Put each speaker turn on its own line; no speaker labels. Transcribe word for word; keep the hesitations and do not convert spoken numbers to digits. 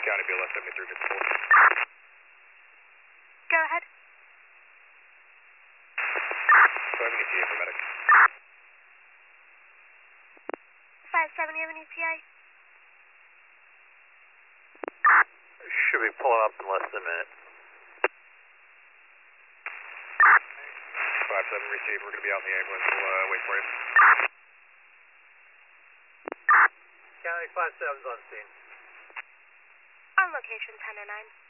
County, B L S seventy-three fifty-four.
Go ahead.
five seventy P A for medic.
five seventy Avenue P A.
Should be pulling up in less than a minute.
five seven received, we're going to be out in the ambulance, we'll uh, wait for you.
County five seven's on scene.
On location ten oh nine.